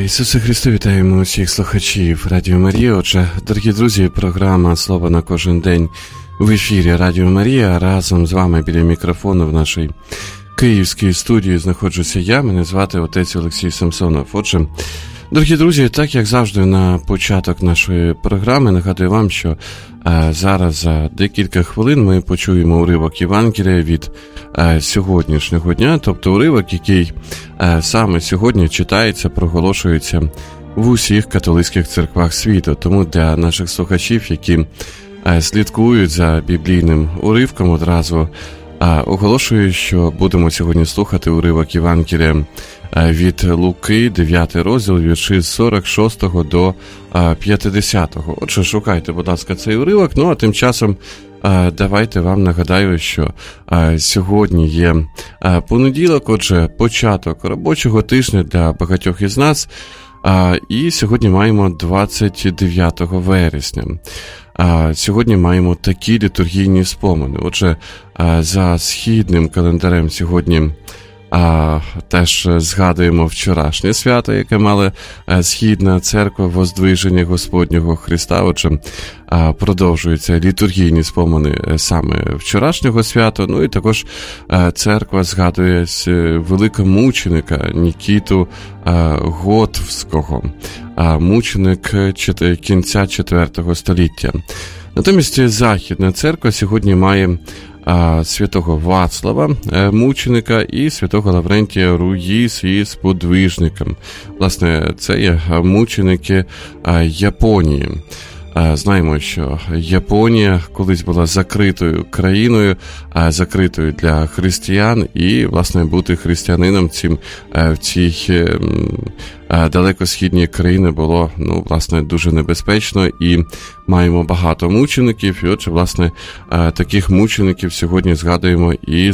Ісусе Христе, вітаємо усіх слухачів Радіо Марія. Отже, дорогі друзі, програма «Слово на кожен день» в ефірі Радіо Марія. Разом з вами біля мікрофону в нашій київській студії знаходжуся я. Мене звати отець Олексій Самсонов. Отже, дорогі друзі, так як завжди на початок нашої програми нагадую вам, що зараз за декілька хвилин ми почуємо уривок Євангелія від сьогоднішнього дня, тобто уривок, який саме сьогодні читається, проголошується в усіх католицьких церквах світу. Тому для наших слухачів, які слідкують за біблійним уривком, одразу оголошую, що будемо сьогодні слухати уривок Євангелія від Луки, 9 розділ, вірші з 46 до 50. Отже, шукайте, будь ласка, цей уривок. Ну, а тим часом давайте вам нагадаю, що сьогодні є понеділок, отже, початок робочого тижня для багатьох із нас. І сьогодні маємо 29 вересня. Сьогодні маємо такі літургійні спомини. Отже, за східним календарем сьогодні теж згадуємо вчорашнє свято, яке мала Східна церква Воздвиження Господнього Христа. Отже, продовжуються літургійні спомини саме вчорашнього свята. Ну і також церква згадує великомученика Нікіту Готвського, мученик кінця 4 століття. Натомість Західна церква сьогодні має святого Вацлава, мученика, і святого Лаврентія Руї зі сподвижником. Власне, це є мученики Японії. Знаємо, що Японія колись була закритою країною, закритою для християн, і, власне, бути християнином в цій далекосхідній країні було, власне, дуже небезпечно, і маємо багато мучеників, і, отже, власне, таких мучеників сьогодні згадуємо і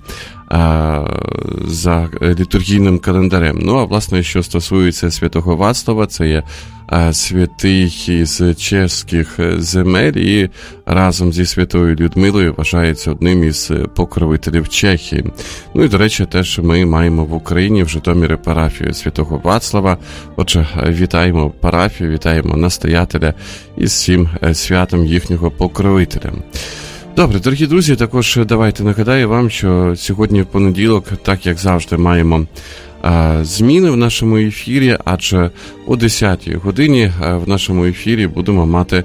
за літургійним календарем. Ну, а, власне, що стосується святого Вацлава, це є святий із чеських земель і разом зі святою Людмилою вважається одним із покровителів Чехії. Ну і, до речі, теж ми маємо в Україні, в Житомирі, парафію святого Вацлава. Отже, вітаємо парафію, вітаємо настоятеля із всім святом їхнього покровителя. Добре, дорогі друзі, також давайте нагадаю вам, що сьогодні в понеділок, так як завжди, маємо зміни в нашому ефірі, адже о 10-й годині в нашому ефірі будемо мати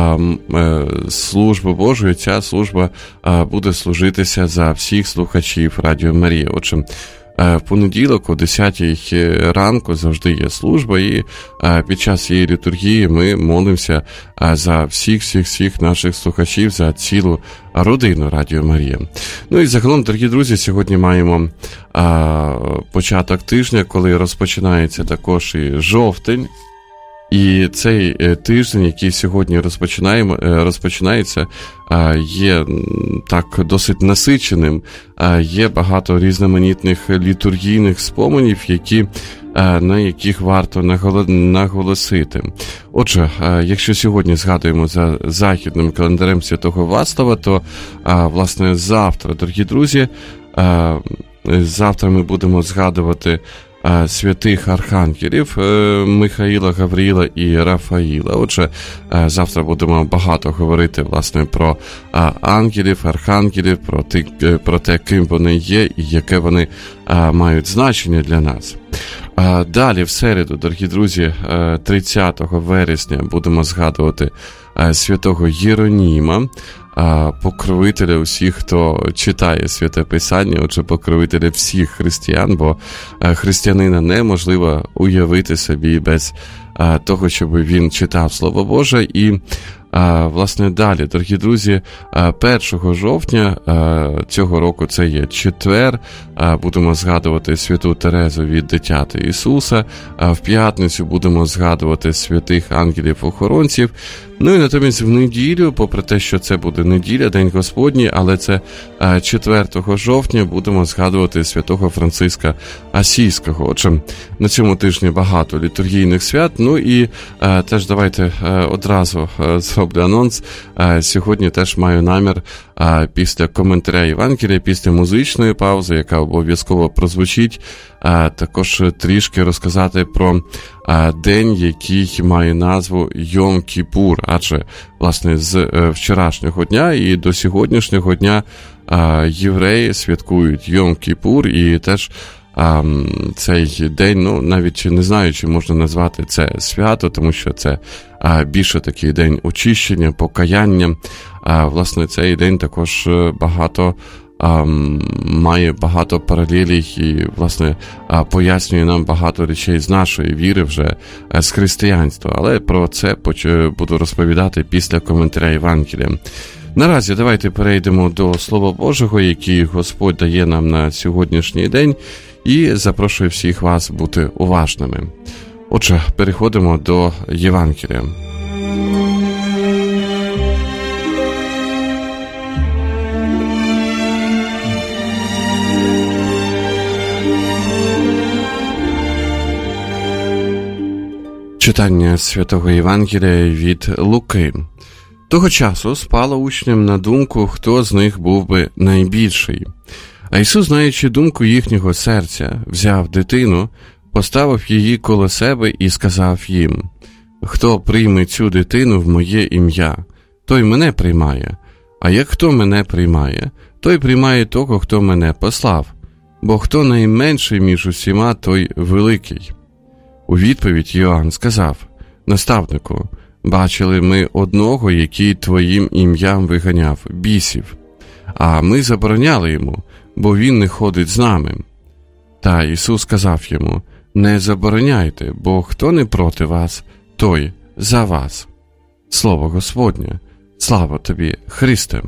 службу Божу, і ця служба буде служитися за всіх слухачів Радіо Марія. Отже, в понеділок о 10-й ранку завжди є служба, і під час цієї літургії ми молимося за всіх наших слухачів, за цілу родину Радіо Марія. Ну і загалом, дорогі друзі, сьогодні маємо початок тижня, коли розпочинається також і жовтень. І цей тиждень, який сьогодні розпочинається, є так досить насиченим, є багато різноманітних літургійних споменів, на яких варто наголосити. Отже, якщо сьогодні згадуємо за західним календарем святого Вацлава, то, власне, завтра, дорогі друзі, завтра ми будемо згадувати святих архангелів Михаїла, Гавриїла і Рафаїла. Отже, завтра будемо багато говорити, власне, про ангелів, архангелів, про те, ким вони є і яке вони мають значення для нас. Далі, в середу, дорогі друзі, 30 вересня будемо згадувати святого Єроніма, покровителя усіх, хто читає Святе Писання, отже, покровителя всіх християн, бо християнина неможливо уявити собі без того, щоб він читав Слово Боже. І, власне, далі, дорогі друзі, 1 жовтня цього року, це є четвер, будемо згадувати святу Терезу від Дитяти Ісуса, в п'ятницю будемо згадувати святих ангелів-охоронців, Ну і натомість в неділю, попри те, що це буде неділя, День Господній, але це 4 жовтня будемо згадувати святого Франциска Асійського. Отже, на цьому тижні багато літургійних свят. Ну і теж давайте одразу зроблю анонс. Сьогодні теж маю намір після коментаря Євангелія, після музичної паузи, яка обов'язково прозвучить, також трішки розказати про день, який має назву Йом-Кіпур. Адже, власне, з вчорашнього дня і до сьогоднішнього дня євреї святкують Йом-Кіпур, і теж цей день, ну, навіть не знаю, чи можна назвати це свято, тому що це більше такий день очищення, покаяння. Власне, цей день також має багато паралелей і, власне, пояснює нам багато речей з нашої віри вже з християнства. Але про це буду розповідати після коментаря Євангелія. Наразі давайте перейдемо до Слова Божого, який Господь дає нам на сьогоднішній день, і запрошую всіх вас бути уважними. Отже, переходимо до Євангелія. Читання Святого Євангелія від Луки. Того часу спало учням на думку, хто з них був би найбільший. А Ісус, знаючи думку їхнього серця, взяв дитину, поставив її коло себе і сказав їм: «Хто прийме цю дитину в моє ім'я, той мене приймає, а як хто мене приймає, той приймає того, хто мене послав, бо хто найменший між усіма, той великий». У відповідь Йоанн сказав: «Наставнику, бачили ми одного, який твоїм ім'ям виганяв бісів, а ми забороняли йому, бо він не ходить з нами». Та Ісус сказав йому: «Не забороняйте, бо хто не проти вас, той за вас». Слово Господнє. Слава тобі, Христе!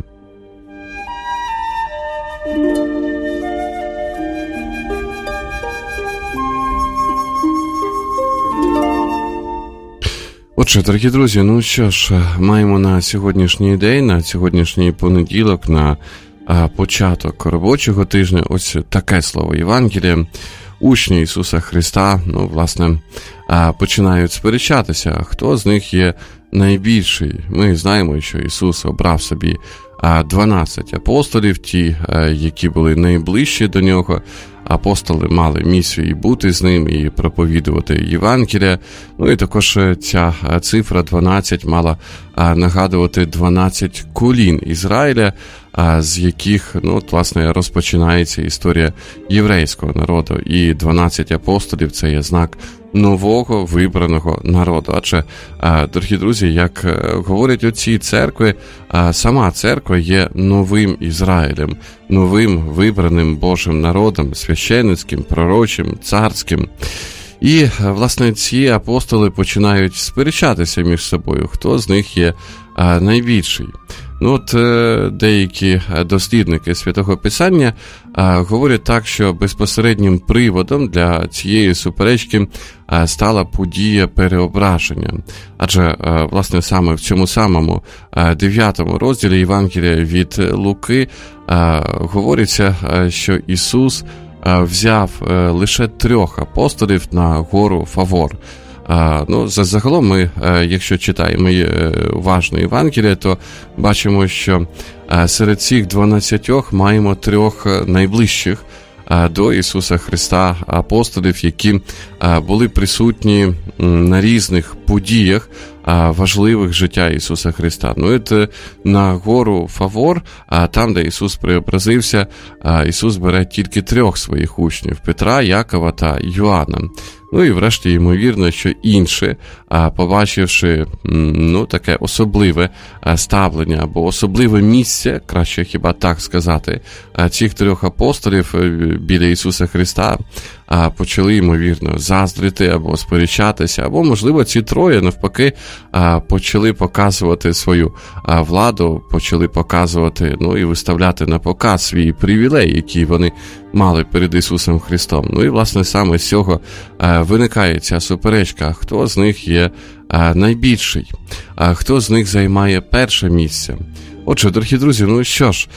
Отже, дорогі друзі, ну що ж, маємо на сьогоднішній день, на сьогоднішній понеділок, на початок робочого тижня, ось таке слово Євангелія. Учні Ісуса Христа, ну, власне, починають сперечатися, хто з них є найбільший. Ми знаємо, що Ісус обрав собі 12 апостолів, ті, які були найближчі до Нього. Апостоли мали місію і бути з ним, і проповідувати Євангелія. Ну і також ця цифра 12 мала нагадувати 12 колін Ізраїля, з яких, ну, от, власне, розпочинається історія єврейського народу. І 12 апостолів – це є знак нового вибраного народу. Адже, дорогі друзі, як говорять отці церкви, сама церква є новим Ізраїлем, новим вибраним Божим народом, священницьким, пророчим, царським. І, власне, ці апостоли починають сперечатися між собою, хто з них є найбільший. Ну, от деякі дослідники Святого Писання говорять так, що безпосереднім приводом для цієї суперечки стала подія переображення. Адже, власне, саме в цьому самому 9 розділі Євангелія від Луки говориться, що Ісус взяв лише 3 апостолів на гору Фавор. Ну, загалом ми, якщо читаємо уважно Євангелія, то бачимо, що серед цих 12 маємо 3 найближчих до Ісуса Христа апостолів, які були присутні на різних подіях важливих життя Ісуса Христа. Ну, і на гору Фавор, там, де Ісус преобразився, Ісус бере тільки 3 своїх учнів – Петра, Якова та Йоанна. Ну і врешті, ймовірно, що інші, побачивши, ну, таке особливе ставлення або особливе місце, краще хіба так сказати, цих 3 апостолів біля Ісуса Христа, почали, ймовірно, заздрити або сперечатися, або, можливо, ці 3, навпаки, почали показувати свою владу, почали показувати, ну, і виставляти на показ свій привілей, який вони мали перед Ісусом Христом. Ну і, власне, саме з цього виникає ця суперечка, хто з них є найбільший? Хто з них займає перше місце? Отже, дорогі друзі, ну що ж,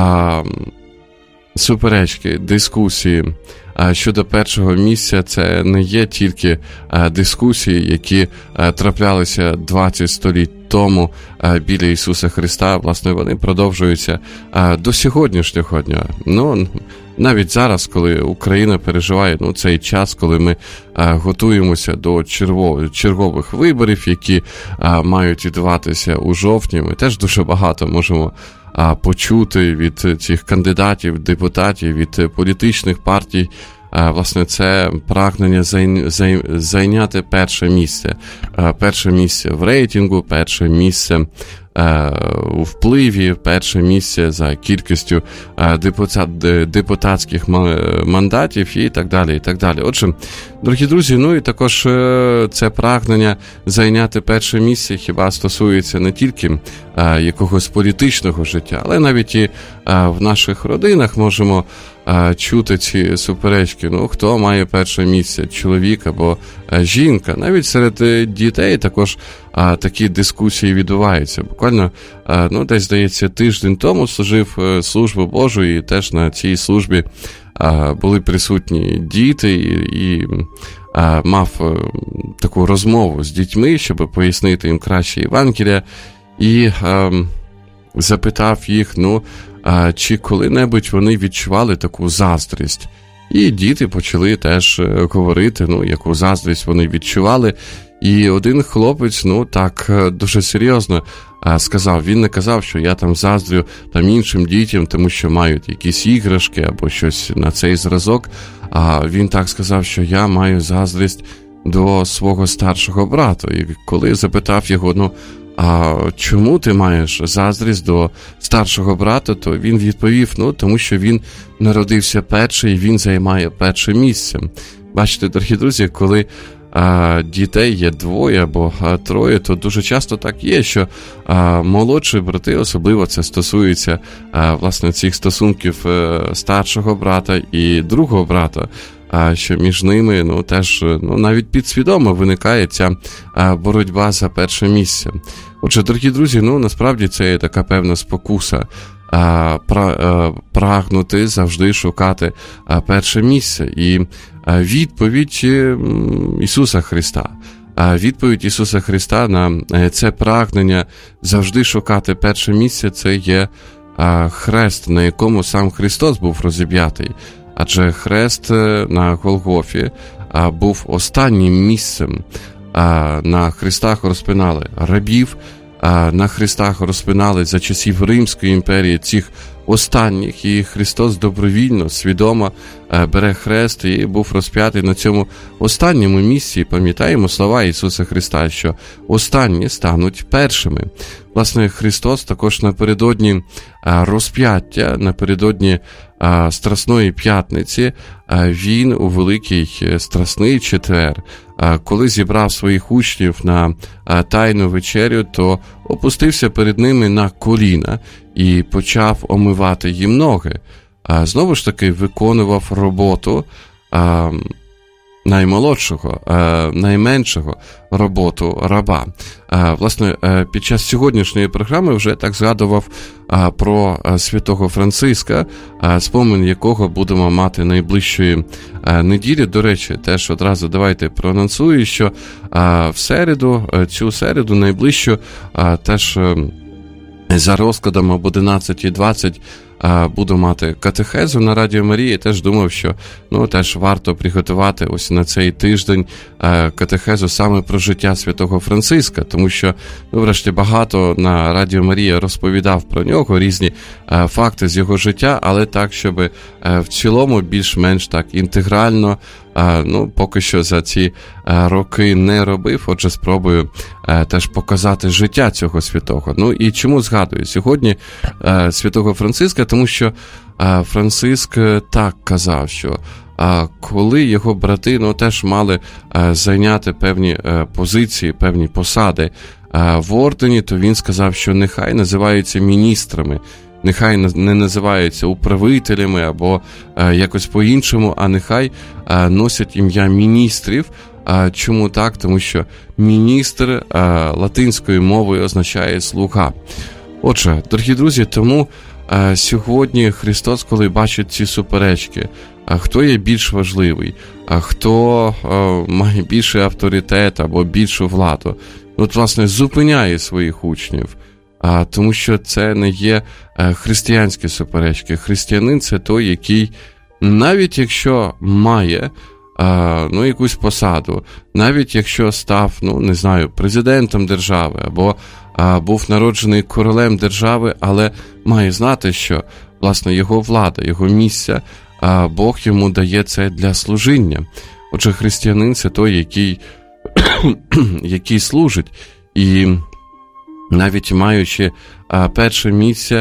суперечки, дискусії щодо першого місця, це не є тільки дискусії, які траплялися 20 століть тому біля Ісуса Христа. Власне, вони продовжуються до сьогоднішнього дня. Ну, навіть зараз, коли Україна переживає цей час, коли ми готуємося до чергових виборів, які мають відбуватися у жовтні, ми теж дуже багато можемо почути від цих кандидатів, депутатів, від політичних партій. Власне, це прагнення зайняти перше місце. Перше місце в рейтингу, перше місце у впливі, перше місце за кількістю депутатських мандатів і так далі, і так далі. Отже, дорогі друзі, ну і також це прагнення зайняти перше місце хіба стосується не тільки якогось політичного життя, але навіть і в наших родинах можемо чути ці суперечки. Ну, хто має перше місце, чоловік або жінка? Навіть серед дітей також такі дискусії відбуваються. Буквально, десь, здається, тиждень тому служив службу Божу, і теж на цій службі були присутні діти, і мав таку розмову з дітьми, щоб пояснити їм краще Євангелія, і запитав їх, чи коли-небудь вони відчували таку заздрість. І діти почали теж говорити, яку заздрість вони відчували. І один хлопець, так дуже серйозно сказав, він не казав, що я там заздрю іншим дітям, тому що мають якісь іграшки або щось на цей зразок, а він так сказав, що я маю заздрість до свого старшого брата. І коли запитав його, а чому ти маєш заздрість до старшого брата, то він відповів, тому що він народився перший, і він займає перше місце. Бачите, дорогі друзі, коли дітей є двоє або троє, то дуже часто так є, що молодші брати, особливо це стосується, власне, цих стосунків старшого брата і другого брата, що між ними, теж, навіть підсвідомо виникає ця боротьба за перше місце. Отже, дорогі друзі, насправді це є така певна спокуса прагнути завжди шукати перше місце. І відповідь Ісуса Христа. Відповідь Ісуса Христа на це прагнення завжди шукати перше місце, це є хрест, на якому сам Христос був розіп'ятий. Адже хрест на Голгофі був останнім місцем. На хрестах розпинали рабів, на хрестах розпинали за часів Римської імперії цих останніх, і Христос добровільно, свідомо бере хрест і був розп'ятий на цьому останньому місці. Пам'ятаємо слова Ісуса Христа, що останні стануть першими. Власне, Христос також напередодні розп'яття, напередодні Страсної п'ятниці, він у Великий Страсний четвер, коли зібрав своїх учнів на тайну вечерю, то опустився перед ними на коліна і почав омивати їм ноги. Знову ж таки, виконував роботу наймолодшого, найменшого роботу раба. Власне, під час сьогоднішньої програми вже так згадував про святого Франциска, спомин якого будемо мати найближчої неділі. До речі, теж одразу давайте проанонсую, що цю середу найближчу, теж за розкладом об 11:20 буду мати катехезу на Радіо Марії. Теж думав, що теж варто приготувати ось на цей тиждень катехезу саме про життя святого Франциска, тому що, врешті, багато на Радіо Марія розповідав про нього, різні факти з його життя, але так, щоб в цілому більш-менш так інтегрально, поки що за ці роки не робив, отже, спробую теж показати життя цього святого. І чому згадую сьогодні святого Франциска? Тому що Франциск так казав, що коли його брати теж мали зайняти певні позиції, певні посади в ордені, то він сказав, що нехай називаються міністрами, нехай не називаються управителями або якось по-іншому, а нехай носять ім'я міністрів, Чому так? Тому що міністр латинською мовою означає слуга. Отже, дорогі друзі, тому сьогодні Христос, коли бачить ці суперечки, хто є більш важливий, хто має більший авторитет або більшу владу, от, власне, зупиняє своїх учнів, тому що це не є християнські суперечки. Християнин – це той, який, навіть якщо має якусь посаду, навіть якщо став, не знаю, президентом держави, або був народжений королем держави, але має знати, що, власне, його влада, його місце, Бог йому дає це для служіння. Отже, християнин – це той, який служить. І навіть маючи перше місце,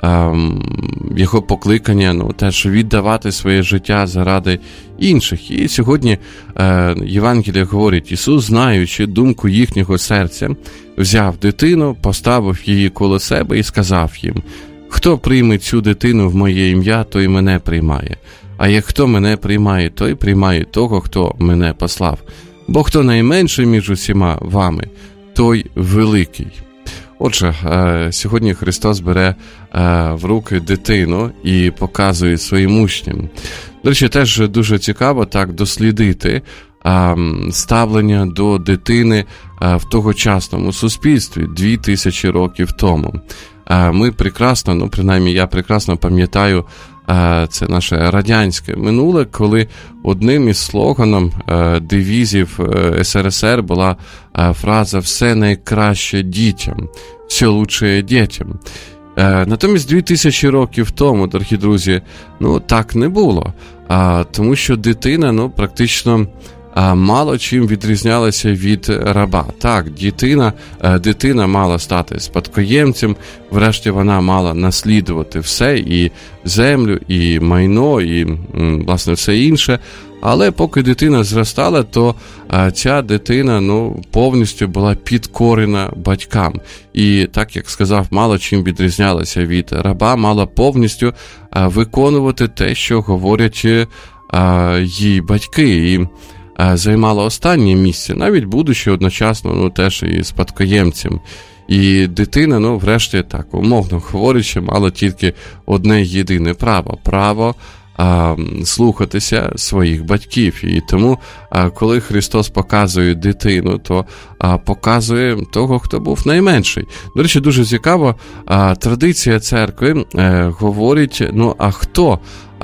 його покликання, теж віддавати своє життя заради інших. І сьогодні Євангеліє говорить, Ісус, знаючи думку їхнього серця, взяв дитину, поставив її коло себе і сказав їм: «Хто прийме цю дитину в моє ім'я, той мене приймає. А як хто мене приймає, той приймає того, хто мене послав. Бо хто найменший між усіма вами, той великий». Отже, сьогодні Христос бере в руки дитину і показує своїм учням. До речі, теж дуже цікаво так дослідити ставлення до дитини в тогочасному суспільстві 2000 років тому. Ми прекрасно, принаймні я прекрасно пам'ятаю це наше радянське минуле, коли одним із слоганом девізів СРСР була фраза «все найкраще дітям», «все лучше дітям». Натомість 2000 років тому, дорогі друзі, так не було, тому що дитина, практично мало чим відрізнялася від раба. Так, дитина мала стати спадкоємцем, врешті вона мала наслідувати все, і землю, і майно, і, власне, все інше. Але поки дитина зростала, то ця дитина, повністю була підкорена батькам. І, так як сказав, мало чим відрізнялася від раба, мала повністю виконувати те, що говорять її батьки. І займала останнє місце, навіть будучи одночасно теж і спадкоємцем. І дитина, врешті, так, умовно говорячи, мала тільки одне єдине право слухатися своїх батьків. І тому, коли Христос показує дитину, то показує того, хто був найменший. До речі, дуже цікаво, традиція церкви говорить, а хто,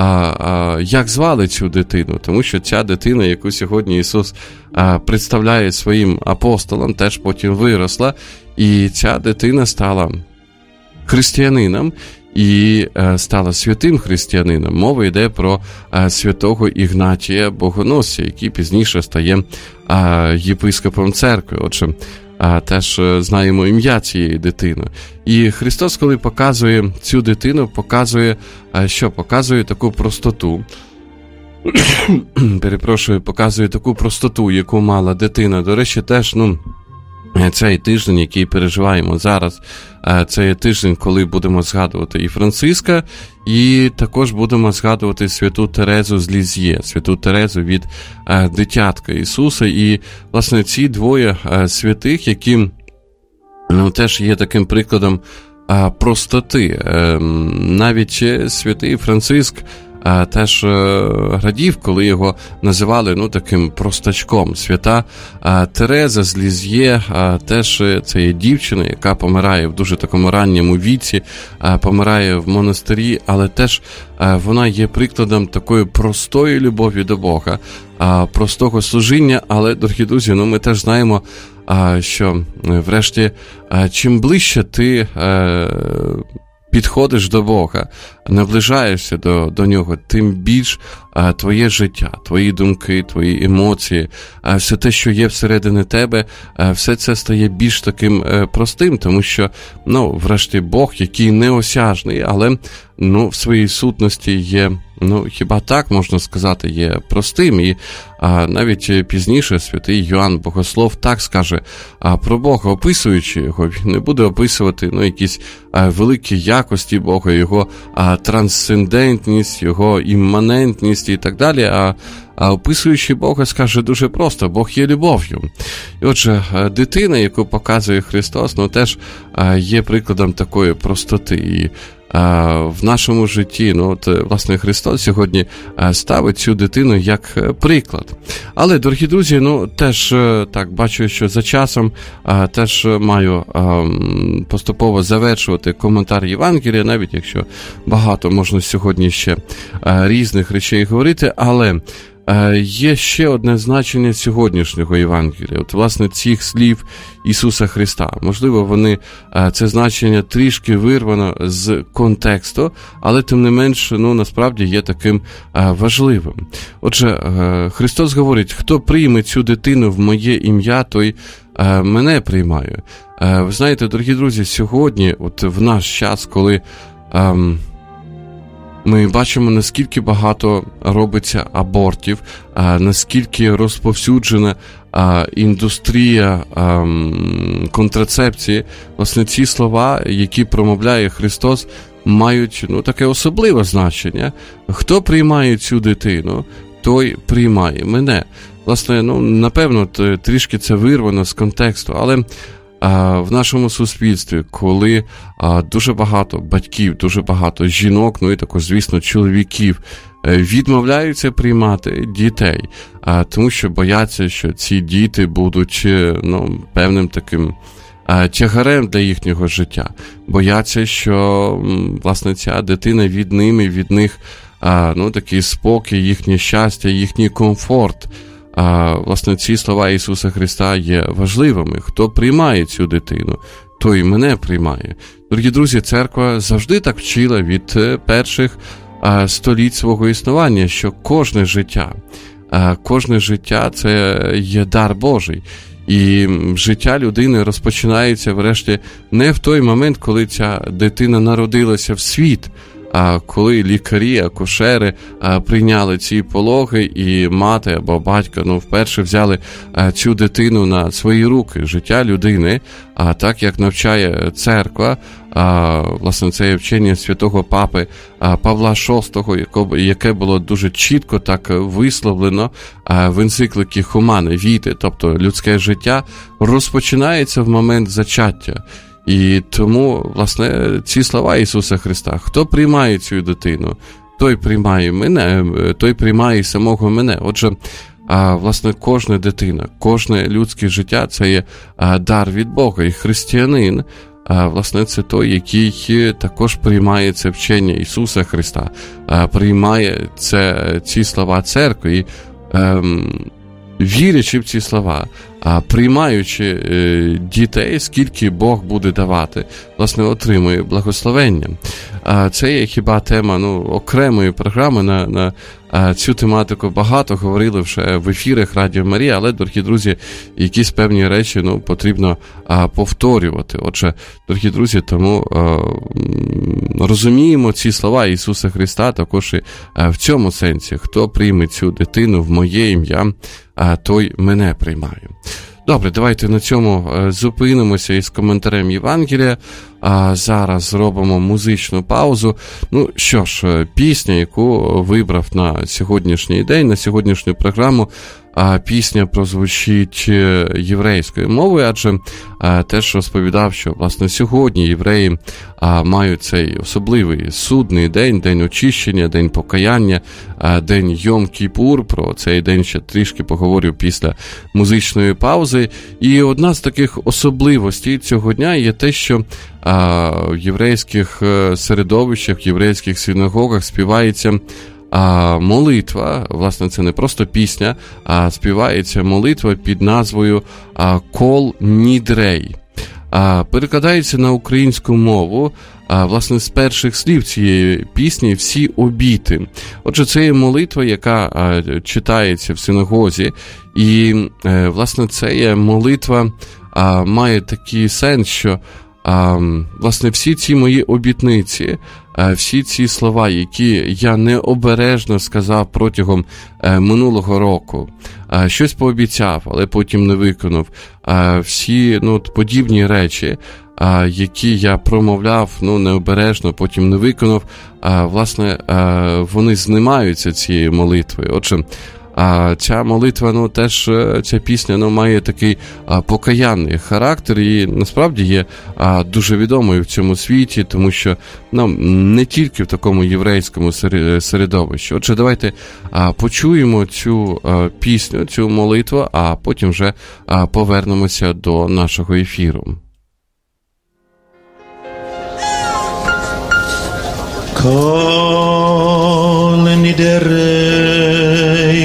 як звали цю дитину? Тому що ця дитина, яку сьогодні Ісус представляє своїм апостолам, теж потім виросла, і ця дитина стала християнином, і стала святим християнином. Мова йде про святого Ігнатія Богоносця, який пізніше стає єпископом церкви. Отже, теж знаємо ім'я цієї дитини. І Христос, коли показує цю дитину, показує, що? Показує таку простоту. Показує таку простоту, яку мала дитина. До речі, теж, цей тиждень, який переживаємо зараз, це є тиждень, коли будемо згадувати і Франциска, і також будемо згадувати святу Терезу з Лізьє, святу Терезу від дитятка Ісуса. І, власне, ці двоє святих, які теж є таким прикладом простоти. Навіть святий Франциск теж радів, коли його називали таким простачком. Свята Тереза з Лізьє теж це є дівчина, яка помирає в дуже такому ранньому віці, помирає в монастирі, але теж вона є прикладом такої простої любові до Бога, простого служіння. Але, дорогі друзі, ми теж знаємо, що врешті чим ближче ти підходиш до Бога, наближаєшся до Нього, тим більш твоє життя, твої думки, твої емоції, все те, що є всередині тебе, все це стає більш таким простим, тому що, врешті, Бог, який неосяжний, але, в своїй сутності є, хіба так можна сказати, є простим. І навіть пізніше святий Йоанн Богослов так скаже про Бога, описуючи його. Він не буде описувати якісь великі якості Бога, його трансцендентність, його імманентність і так далі, описуючи Бога, скаже дуже просто: Бог є любов'ю. І отже, дитина, яку показує Христос, теж є прикладом такої простоти. І в нашому житті, власне, Христос сьогодні ставить цю дитину як приклад. Але, дорогі друзі, теж так, бачу, що за часом теж маю поступово завершувати коментар Євангелія, навіть якщо багато можна сьогодні ще різних речей говорити, але є ще одне значення сьогоднішнього Євангелія. Власне, цих слів Ісуса Христа. Можливо, це значення трішки вирвано з контексту, але тим не менш, насправді є таким важливим. Отже, Христос говорить: хто прийме цю дитину в моє ім'я, той мене приймає. Ви знаєте, дорогі друзі, сьогодні, в наш час, коли ми бачимо, наскільки багато робиться абортів, наскільки розповсюджена індустрія контрацепції. Власне, ці слова, які промовляє Христос, мають таке особливе значення. Хто приймає цю дитину, той приймає мене. Власне, напевно, трішки це вирвано з контексту, але в нашому суспільстві, коли дуже багато батьків, дуже багато жінок, і також, звісно, чоловіків відмовляються приймати дітей, тому що бояться, що ці діти будуть певним таким тягарем для їхнього життя. Бояться, що, власне, ця дитина від них такий спокій, їхнє щастя, їхній комфорт. Власне, ці слова Ісуса Христа є важливими. Хто приймає цю дитину, той мене приймає. Дорогі друзі, церква завжди так вчила від перших століть свого існування, що кожне життя – це є дар Божий. І життя людини розпочинається, врешті, не в той момент, коли ця дитина народилася в світ, коли лікарі, акушери прийняли ці пологи, і мати або батько вперше взяли цю дитину на свої руки. Життя людини, так як навчає церква, власне, це є вчення святого папи Павла VI, яке було дуже чітко так висловлено в енцикліці Humanae Vitae, тобто людське життя розпочинається в момент зачаття. І тому, власне, ці слова Ісуса Христа: хто приймає цю дитину, той приймає мене, той приймає самого мене. Отже, власне, кожна дитина, кожне людське життя – це є дар від Бога. І християнин, власне, це той, який також приймає це вчення Ісуса Христа, приймає ці слова церкви і, вірячи в ці слова, приймаючи дітей, скільки Бог буде давати, власне, отримує благословення. Це є хіба тема окремої програми. На цю тематику багато говорили вже в ефірах Радіо Марія, але, дорогі друзі, якісь певні речі потрібно повторювати. Отже, дорогі друзі, тому розуміємо ці слова Ісуса Христа також і в цьому сенсі: хто прийме цю дитину в моє ім'я, той мене приймає. Добре, давайте на цьому зупинимося із коментарем Євангелія. Зараз зробимо музичну паузу. Що ж, пісня, яку вибрав на сьогоднішній день, на сьогоднішню програму, пісня прозвучить єврейською мовою, адже теж розповідав, що, власне, сьогодні євреї мають цей особливий судний день, день очищення, день покаяння, день Йом-Кіпур. Про цей день ще трішки поговорю після музичної паузи. І одна з таких особливостей цього дня є те, що в єврейських середовищах, в єврейських синагогах співається молитва. Власне, це не просто пісня, а співається молитва під назвою «Кол Нідрей». Перекладається на українську мову, власне, з перших слів цієї пісні «Всі обіти». Отже, це є молитва, яка читається в синагозі, і, власне, це є молитва, має такий сенс, що, власне, всі ці мої обітниці, всі ці слова, які я необережно сказав протягом минулого року, щось пообіцяв, але потім не виконав, всі подібні речі, які я промовляв необережно, потім не виконав, власне, вони знімаються цією молитвою. Отже, ця молитва, теж ця пісня, має такий покаянний характер і насправді є дуже відомою в цьому світі, тому що, не тільки в такому єврейському середовищі. Отже, давайте почуємо цю пісню, цю молитву, а потім вже повернемося до нашого ефіру. Kol niderei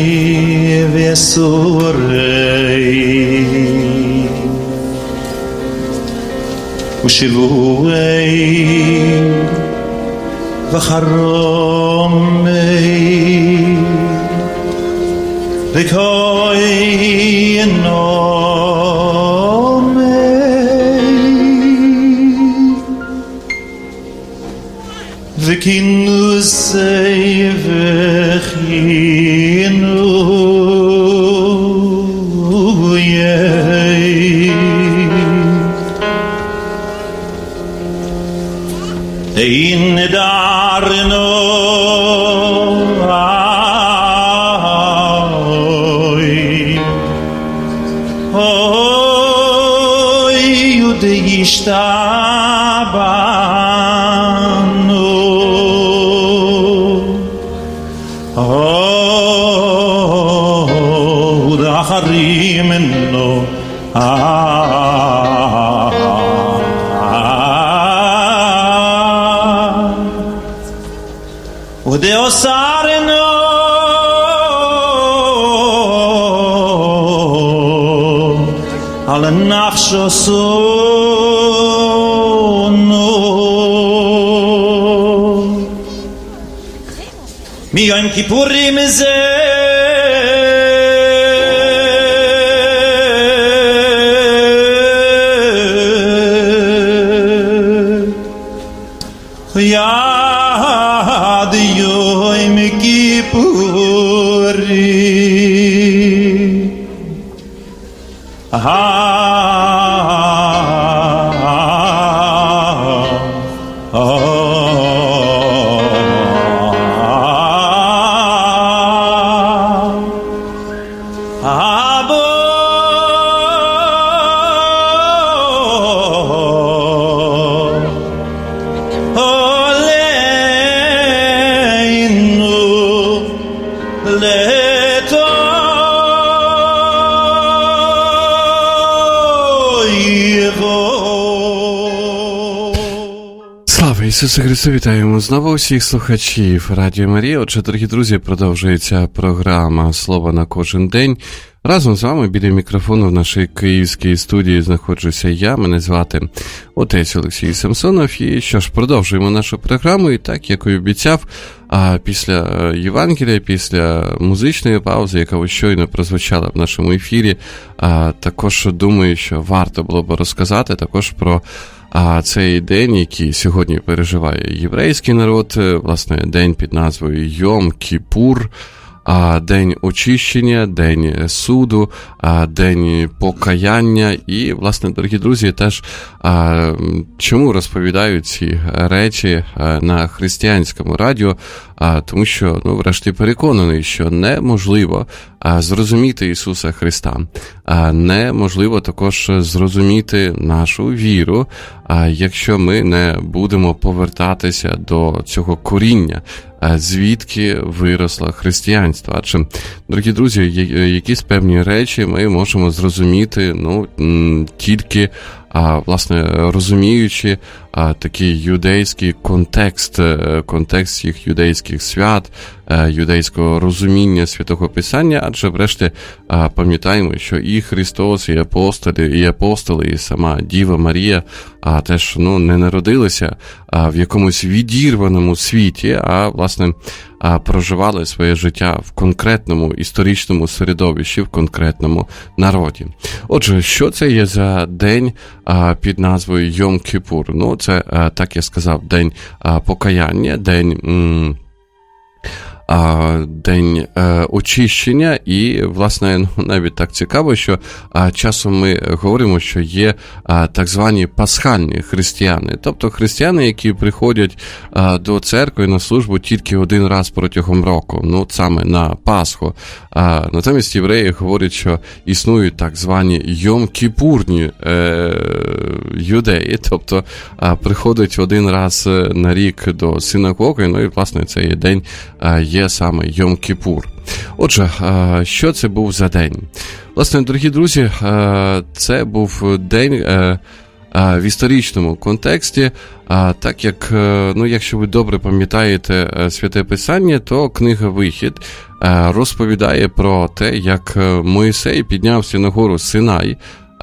vesurei Ushiluei v'charomei V'koi V'kinu sei v'chinu yei Ein darno Oy yudishtabanu وذاخري منه وديو صارنو على النفس صونو مي يوم كيبوري مزي يا يوم كيبوري Ісусе Христу, вітаємо знову всіх слухачів Радіо Марія. Отже, дорогі друзі, продовжується програма «Слово на кожен день». Разом з вами біля мікрофону в нашій київській студії знаходжуся я, мене звати отець Олексій Самсонов. І що ж, продовжуємо нашу програму. І так, як і обіцяв, після Євангелія, після музичної паузи, яка ось щойно прозвучала в нашому ефірі, також думаю, що варто було б розказати також про цей день, який сьогодні переживає єврейський народ, власне, день під назвою Йом-Кіпур, день очищення, день суду, день покаяння. І, власне, дорогі друзі, теж чому розповідаю ці речі на християнському радіо? Тому що, врешті, переконаний, що неможливо зрозуміти Ісуса Христа, неможливо також зрозуміти нашу віру, якщо ми не будемо повертатися до цього коріння, звідки виросло християнство. Адже, дорогі друзі, якісь певні речі ми можемо зрозуміти, тільки, власне, розуміючи такий юдейський контекст всіх юдейських свят, юдейського розуміння Святого Писання, адже, врешті, пам'ятаємо, що і Христос, і апостоли, і сама Діва Марія теж, не народилися в якомусь відірваному світі, а, власне, проживали своє життя в конкретному історичному середовищі, в конкретному народі. Отже, що це є за день під назвою Йом-Кіпур? Це, так я сказав, день покаяння, день день очищення, і, власне, навіть так цікаво, що часом ми говоримо, що є так звані пасхальні християни, тобто християни, які приходять до церкви на службу тільки один раз протягом року, саме на Пасху. Натомість євреї говорять, що існують так звані йом-кіпурні юдеї, тобто приходять один раз на рік до синагоги, і, власне, цей день є саме Йом-Кіпур. Отже, що це був за день? Власне, дорогі друзі, це був день в історичному контексті, так як, якщо ви добре пам'ятаєте Святе Писання, то книга «Вихід» розповідає про те, як Мойсей піднявся на гору Синай,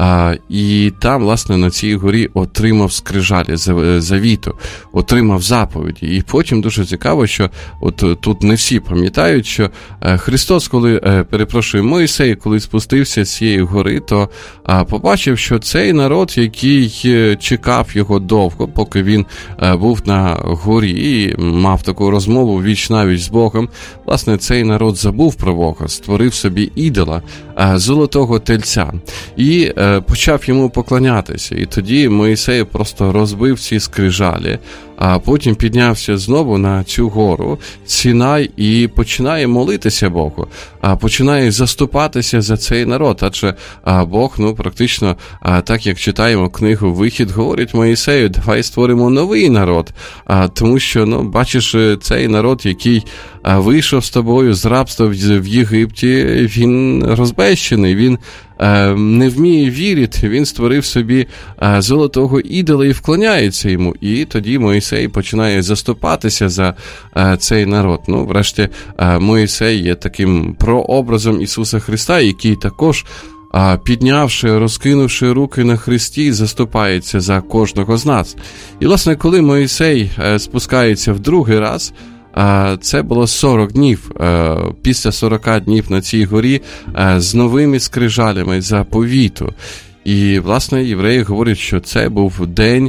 і там, власне, на цій горі отримав скрижалі завіту, отримав заповіді. І потім дуже цікаво, що тут не всі пам'ятають, що Христос, Мойсей, коли спустився з цієї гори, то побачив, що цей народ, який чекав його довго, поки він був на горі і мав таку розмову віч-навіч з Богом, власне, цей народ забув про Бога, створив собі ідола, золотого тельця. І почав йому поклонятися. І тоді Мойсей просто розбив ці скрижалі, а потім піднявся знову на цю гору Синай і починає молитися Богу, починає заступатися за цей народ, адже Бог, практично, так як читаємо книгу «Вихід», говорить Мойсею: давай створимо новий народ, тому що, бачиш, цей народ, який вийшов з тобою з рабства в Єгипті, він розбещений, він не вміє вірити, він створив собі золотого ідола і вклоняється йому. І тоді Мойсей починає заступатися за цей народ. Врешті, Мойсей є таким прообразом Ісуса Христа, який також, піднявши, розкинувши руки на хресті, заступається за кожного з нас. І, власне, коли Мойсей спускається в другий раз, це було 40 днів, після 40 днів на цій горі з новими скрижалями заповіту. І, власне, євреї говорять, що це був день,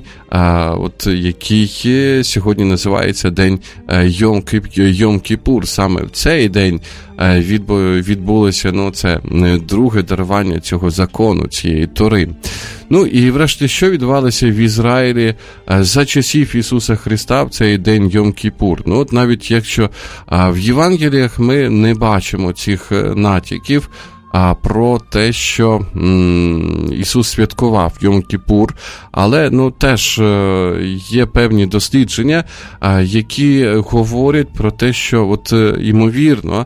який сьогодні називається День Йом-Кіпур. Саме в цей день відбулося це друге дарування цього закону, цієї Тори. І, врешті, що відбувалося в Ізраїлі за часів Ісуса Христа в цей день Йом-Кіпур? Навіть якщо в Євангеліях ми не бачимо цих натяків про те, що Ісус святкував Йом-Кіпур, але теж є певні дослідження, які говорять про те, що ймовірно,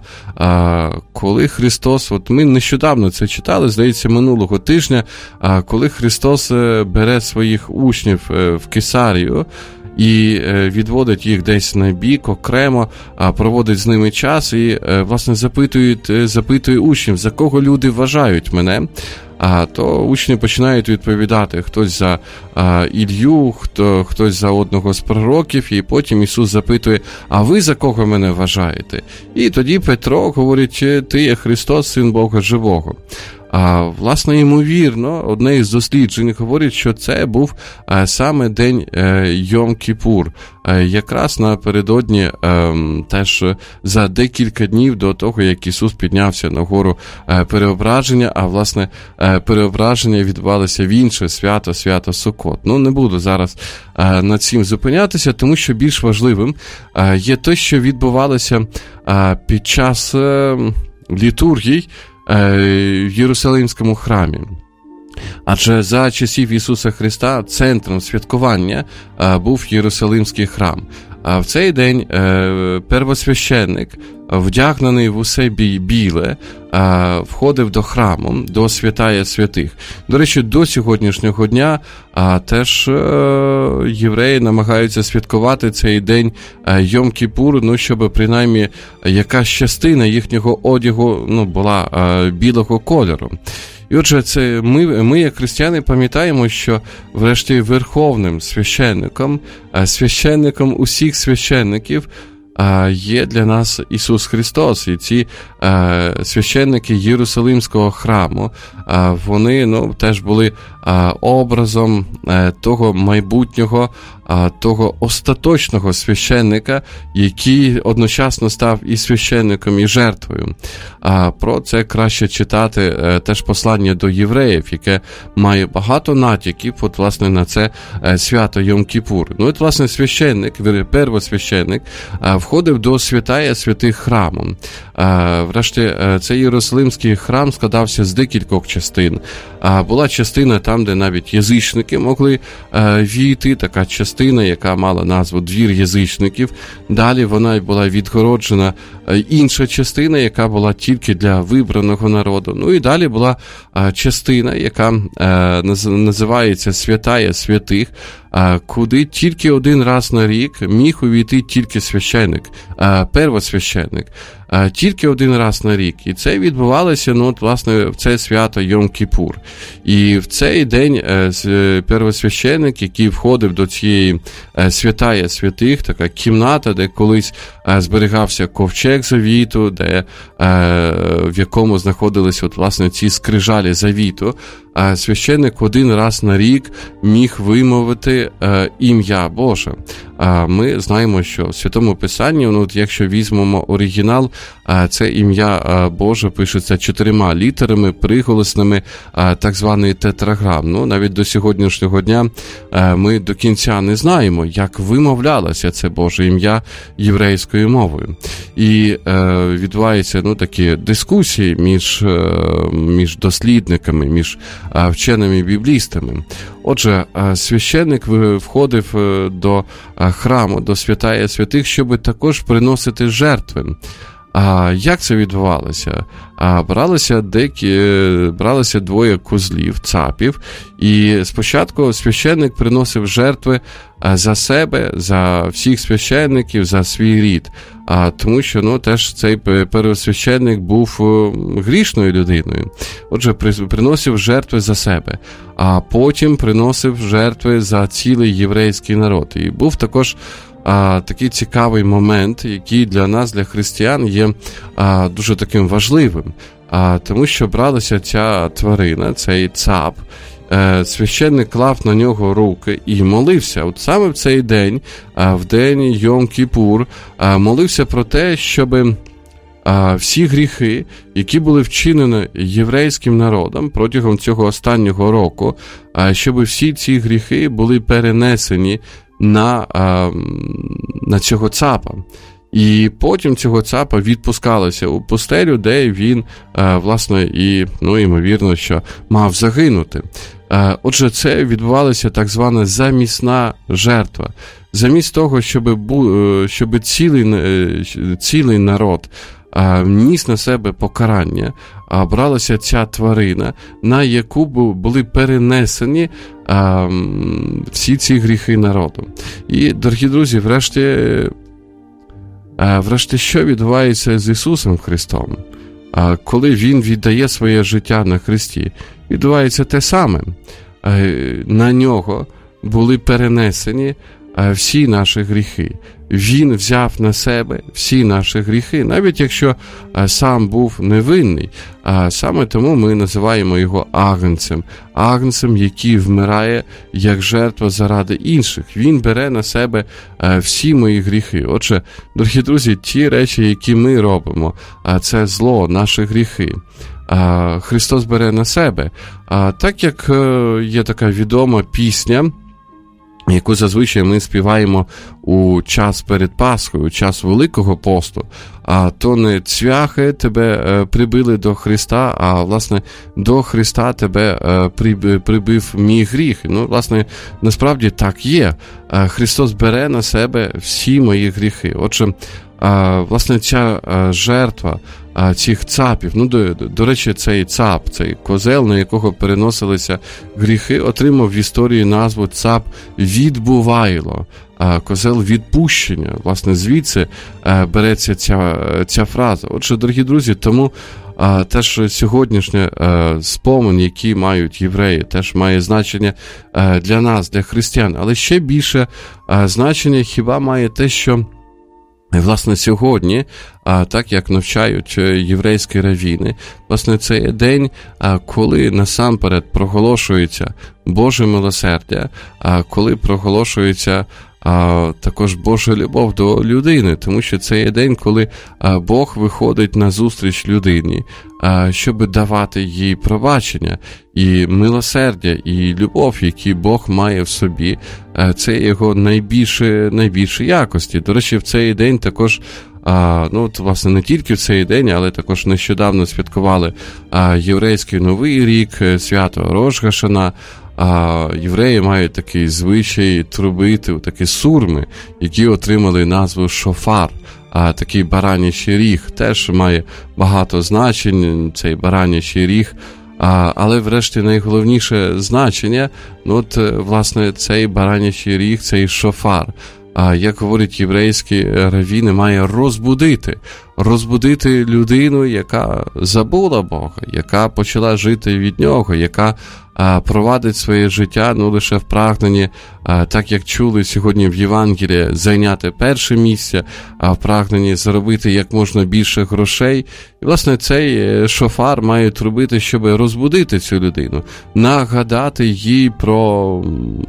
коли Христос, ми нещодавно це читали, здається, минулого тижня, коли Христос бере своїх учнів в Кесарію і відводить їх десь на бік, окремо, проводить з ними час і, власне, запитує учнів, за кого люди вважають мене. То учні починають відповідати: хтось за Ілью, хтось за одного з пророків, і потім Ісус запитує: а ви за кого мене вважаєте? І тоді Петро говорить: ти є Христос, Син Бога Живого. Власне, ймовірно, одне із досліджень говорить, що це був саме день Йом-Кіпур, якраз напередодні, теж за декілька днів до того, як Ісус піднявся на гору Переображення, а, власне, Переображення відбувалося в інше свято, свято Суккот. Не буду зараз над цим зупинятися, тому що більш важливим є те, що відбувалося під час літургій в Єрусалимському храмі. Адже за часів Ісуса Христа центром святкування був Єрусалимський храм. В цей день первосвященник, вдягнений в усе біле, входив до храму, до святая святих. До речі, до сьогоднішнього дня теж євреї намагаються святкувати цей день Йом-Кіпур, щоб принаймні якась частина їхнього одягу була білого кольору. І отже, це ми, як християни, пам'ятаємо, що врешті верховним священником усіх священників є для нас Ісус Христос. І ці священники Єрусалимського храму, вони теж були образом того майбутнього, того остаточного священника, який одночасно став і священником, і жертвою. Про це краще читати теж послання до євреїв, яке має багато натяків, власне, на це свято Йом-Кіпур. Власне, священник, первосвященник, входив до святая святих храму. Врешті, цей Єрусалимський храм складався з декількох частин. Була частина там, де навіть язичники могли війти, така частина, яка мала назву «Двір язичників». Далі вона була відгороджена інша частина, яка була тільки для вибраного народу. І далі була частина, яка називається «Святая святих», куди тільки один раз на рік міг увійти тільки священник, первосвященник. Тільки один раз на рік. І це відбувалося, власне, в це свято Йом-Кіпур. І в цей день первосвященник, який входив до цієї святая святих, така кімната, де колись зберігався ковчег завіту, в якому знаходилися, власне, ці скрижалі завіту, священник один раз на рік міг вимовити ім'я Боже. Ми знаємо, що в Святому Писанні, якщо візьмемо оригінал, це ім'я Боже пишеться 4 літерами, приголосними, так званий тетраграм. Навіть до сьогоднішнього дня ми до кінця не знаємо, як вимовлялося це Боже ім'я єврейською мовою. І відбуваються такі дискусії між дослідниками, між вченими біблістами. Отже, священник входив до храму, до святая святих, щоб також приносити жертви. Як це відбувалося? Бралися 2 козлів, цапів, і спочатку священник приносив жертви за себе, за всіх священників, за свій рід. Тому що теж цей первосвященник був грішною людиною. Отже, приносив жертви за себе, а потім приносив жертви за цілий єврейський народ. І був також такий цікавий момент, який для нас, для християн, є дуже таким важливим. Тому що бралася ця тварина, цей цап, священник клав на нього руки і молився. От саме в цей день, в день Йом-Кіпур, молився про те, щоб всі гріхи, які були вчинені єврейським народом протягом цього останнього року, щоб всі ці гріхи були перенесені на цього цапа. І потім цього цапа відпускалося у пустелю, де він, власне, ймовірно, що мав загинути. Отже, це відбувалася так звана замісна жертва. Замість того, щоб цілий народ ніс на себе покарання, бралася ця тварина, на яку були перенесені всі ці гріхи народу. І, дорогі друзі, врешті, що відбувається з Ісусом Христом? Коли Він віддає своє життя на хресті, відбувається те саме. На Нього були перенесені всі наші гріхи. Він взяв на себе всі наші гріхи, навіть якщо сам був невинний. Саме тому ми називаємо його агнцем, який вмирає як жертва заради інших. Він бере на себе всі мої гріхи. Отже, дорогі друзі, ті речі, які ми робимо, це зло, наші гріхи, Христос бере на себе. Так як є така відома пісня, яку зазвичай ми співаємо у час перед Пасхою, у час Великого посту, то не цвяхи тебе прибили до Христа, а, власне, до Христа тебе прибив мій гріх. Власне, насправді так є. Христос бере на себе всі мої гріхи. Отже, власне, ця жертва цих цапів, до речі, цей цап, цей козел, на якого переносилися гріхи, отримав в історії назву цап відбувайло, козел відпущення. Власне, звідси береться ця фраза. Отже, дорогі друзі, тому теж сьогоднішнє спомин, які мають євреї, теж має значення для нас, для християн. Але ще більше значення хіба має те, що І, власне, сьогодні, так як навчають єврейські равіни, власне, це є день, коли насамперед проголошується Боже милосердя, коли проголошується також Божа любов до людини, тому що це є день, коли Бог виходить на зустріч людині, щоб давати їй пробачення. І милосердя, і любов, які Бог має в собі, це його найбільші якості. До речі, в цей день також, власне, не тільки в цей день, але також нещодавно святкували єврейський Новий рік, свято Рош га-Шана. Євреї мають такий звичай трубити, такі сурми, які отримали назву шофар. Такий баранячий ріг теж має багато значень, цей баранячий ріг. Але, врешті, найголовніше значення, власне, цей баранячий ріг, цей шофар, як говорять єврейські равіни, має розбудити людину, яка забула Бога, яка почала жити від Нього, яка провадить своє життя лише в прагненні, так як чули сьогодні в Євангелії, зайняти перше місце, в прагненні заробити як можна більше грошей. І, власне, цей шофар має трубити, щоб розбудити цю людину, нагадати їй про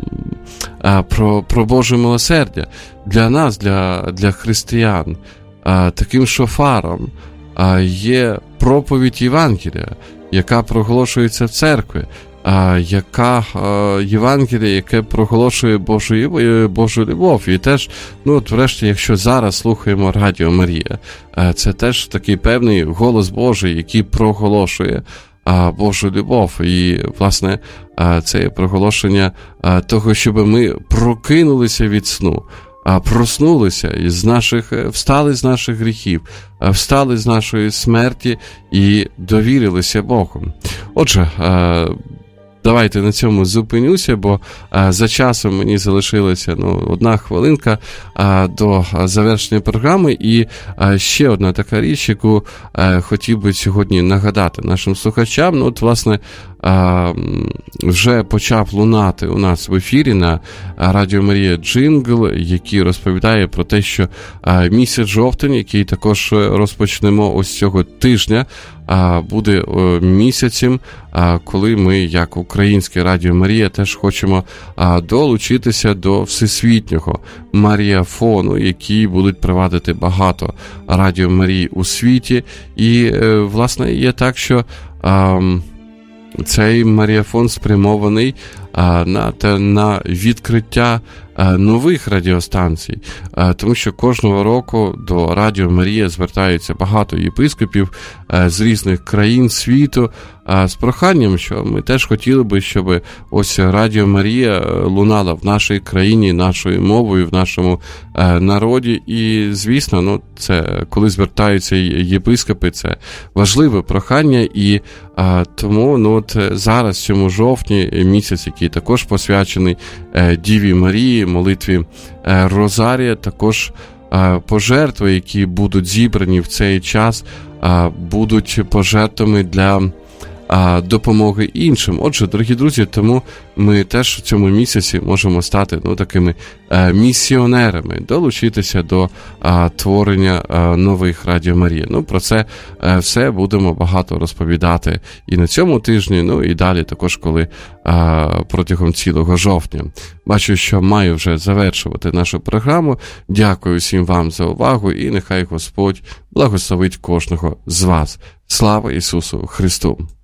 Боже милосердя. Для нас, для християн, таким шофаром є проповідь Євангелія, яка проголошується в церкві, яка Євангеліє, яке проголошує Божу любов. І теж, врешті, якщо зараз слухаємо Радіо Марія, це теж такий певний голос Божий, який проголошує Божу любов. І, власне, це є проголошення того, щоб ми прокинулися від сну, проснулися встали з наших гріхів, встали з нашої смерті і довірилися Богу. Отже, давайте на цьому зупинюся, бо за часом мені залишилася 1 хвилинка до завершення програми. І ще одна така річ, яку хотів би сьогодні нагадати нашим слухачам. Власне, вже почав лунати у нас в ефірі на Радіо Марія джингл, який розповідає про те, що місяць жовтень, який також розпочнемо ось цього тижня, буде місяцем, коли ми, як Українське Радіо Марія, теж хочемо долучитися до всесвітнього маріафону, який будуть провадити багато Радіо Марії у світі. І, власне, є так, що цей маріафон спрямований на відкриття нових радіостанцій, тому що кожного року до Радіо Марія звертаються багато єпископів з різних країн світу з проханням, що ми теж хотіли би, щоб ось Радіо Марія лунала в нашій країні, нашою мовою, в нашому народі. І, звісно, це коли звертаються єпископи, це важливе прохання, і тому зараз, в цьому жовтні, місяць, який також посвячений Діві Марії, молитві Розарія, також пожертви, які будуть зібрані в цей час, будуть пожертвами для допомоги іншим. Отже, дорогі друзі, тому ми теж в цьому місяці можемо стати такими місіонерами, долучитися до творення нових Радіо Марія. Про це все будемо багато розповідати і на цьому тижні, і далі також, коли протягом цілого жовтня. Бачу, що маю вже завершувати нашу програму. Дякую всім вам за увагу, і нехай Господь благословить кожного з вас. Слава Ісусу Христу!